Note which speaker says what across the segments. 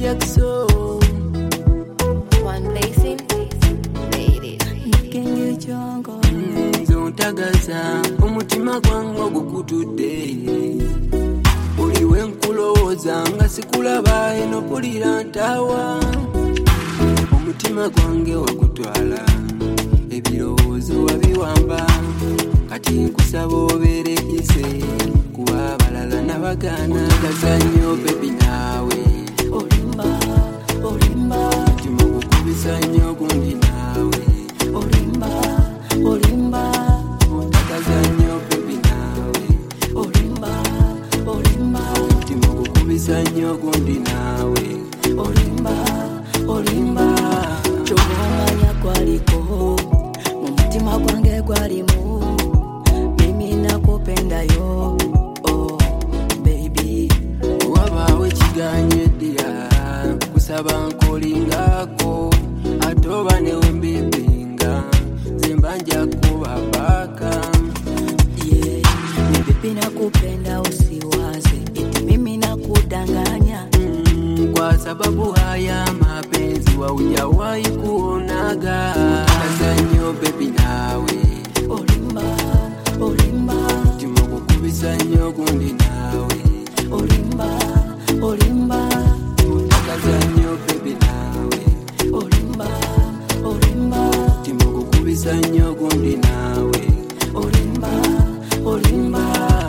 Speaker 1: Jackson.
Speaker 2: One blazing, baby.
Speaker 3: Kenge chongo.
Speaker 1: Zontagaza omutima gwange gukutudde. Uliwe nkulowooza nga sikulaba eno pulira ntawa. Omutima gwange wagutwala ebirowoozo wabiwamba. Kati nkusaba obeere ise kuba abalala nabagaana. Otagaza nnyo baby naawe
Speaker 3: Olimba, olimba,
Speaker 1: omutima gukubisa nnyo gundi naawe.
Speaker 3: olimba, olimba,
Speaker 1: Otagaza nnyo baby naawe
Speaker 3: olimba, olimba,
Speaker 1: omutima gukubisa nnyo gundi naawe.
Speaker 3: olimba, olimba. Chomanya kwaliko, mumutima gwange gwalimu. Mimi nakupenda yo, oh baby.
Speaker 1: Wabawe kiganyedira kusaba nkolingako atoba newe mbibinga zimbanja kuba paka.
Speaker 3: Yeah, ni baby nakupenda usiwaze, eti mimi nakudanganya.
Speaker 1: Kwa sababu haya mapenzi haujawahi kuonaga. Otagaza nnyo baby nawe
Speaker 3: Olimba, olimba,
Speaker 1: omutima gukubisa nnyo gundi nawe.
Speaker 3: olimba, olimba,
Speaker 1: Otagaza nnyo baby nawe
Speaker 3: olimba, olimba,
Speaker 1: omutima gukubisa nnyo gundi nawe.
Speaker 3: olimba, olimba.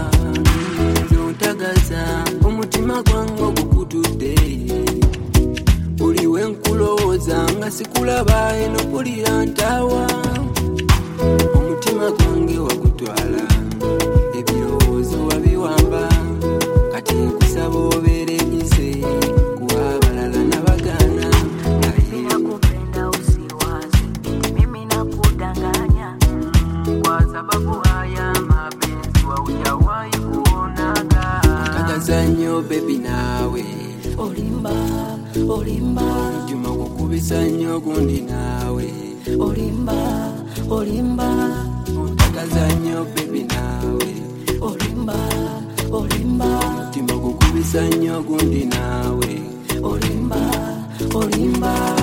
Speaker 1: Zontagaza omutima gwange gukutudde. Uliwe nkulowooza nga sikulaba eno pulira ntawa. Omutima gwange wagutwala ebirowoozo wabiwamba. Kati nkusaba obeere ise kuba abalala nabagaana. Naye
Speaker 3: Nakupenda usiwaze, eti mimi nakudanganya.
Speaker 1: kwa sababu haya mapenzi haujawahi kuonaga. Otagaza nnyo baby nawe
Speaker 3: Olimba, olimba,
Speaker 1: omutima gukubisa nnyo gundi nawe.
Speaker 3: olimba, olimba,
Speaker 1: Otagaza nnyo baby nawe
Speaker 3: olimba, olimba,
Speaker 1: omutima gukubisa nnyo gundi nawe.
Speaker 3: olimba, olimba.